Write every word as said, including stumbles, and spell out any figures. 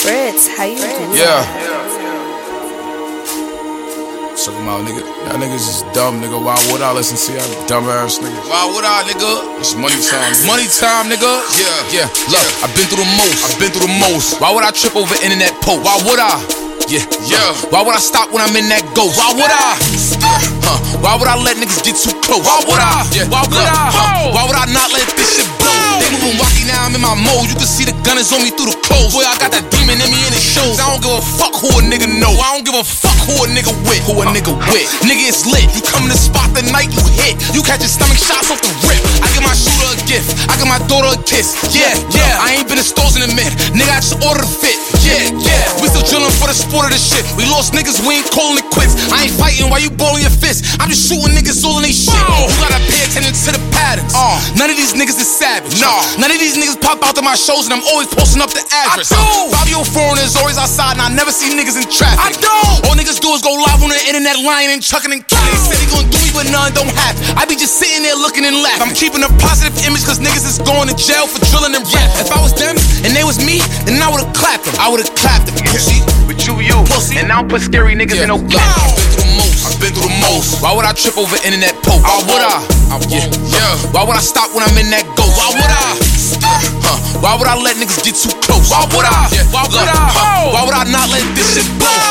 Fritz, how you doing? Yeah. Check them out, nigga. Y'all niggas is dumb, nigga. Why would I listen to y'all dumb ass niggas? Why would I, nigga? It's money time. Nigga. Money time, nigga. Yeah. Yeah. Look, yeah. I've been through the most. I've been through the most. Why would I trip over internet posts? Why would I? Yeah. Yeah. Why would I stop when I'm in that ghost? Why would I? Huh. Why would I let niggas get too close? Why would I? Yeah. Why would I? Huh. Why would I not let this shit blow? They moving wacky now, I'm in my mode. You can see the gun is on me through the clothes. Boy, I got that demon in me and it shows. I don't give a fuck who a nigga know. I don't give a fuck who a nigga with. Who a nigga with. Nigga, it's lit. You come in the spot the night you hit. You catch your stomach shots off the rip. I give my shooter a gift. I give my daughter a kiss. Yeah, yeah. I ain't been in stores in a minute. Nigga, I just ordered a fit. Yeah, yeah. We still chillin' for the sport of the shit. We lost niggas, we ain't calling it quits. I ain't fighting while you ballin' your fist. I'm just shooting niggas all in they shit. You gotta pay attention to the patterns. Uh, none of these niggas is savage. Nah. None of these niggas pop out to my shows and I'm always posting up the address. I do. Five-year-old foreigners always outside and I never see niggas in traffic. I do. All niggas do is go live on the internet, lying and chucking and killing. They say they gon' do me, but none don't happen. I be just sitting there looking and laughing. I'm keeping a positive image cause niggas is going to jail for drilling and rap. If I was them and they was me, then I would've clapped them. I would've clapped them. Pussy. But you, you. Pussy. And I don't put scary niggas yeah. in no cap. I've been through the most. Why would I trip over internet posts? Why would I? I yeah. yeah. Why would I stop when I'm in that ghost? Why would I? Huh. Why would I let niggas get too close? Why would I? Yeah. Why would I? Huh. Why would I not let this shit blow?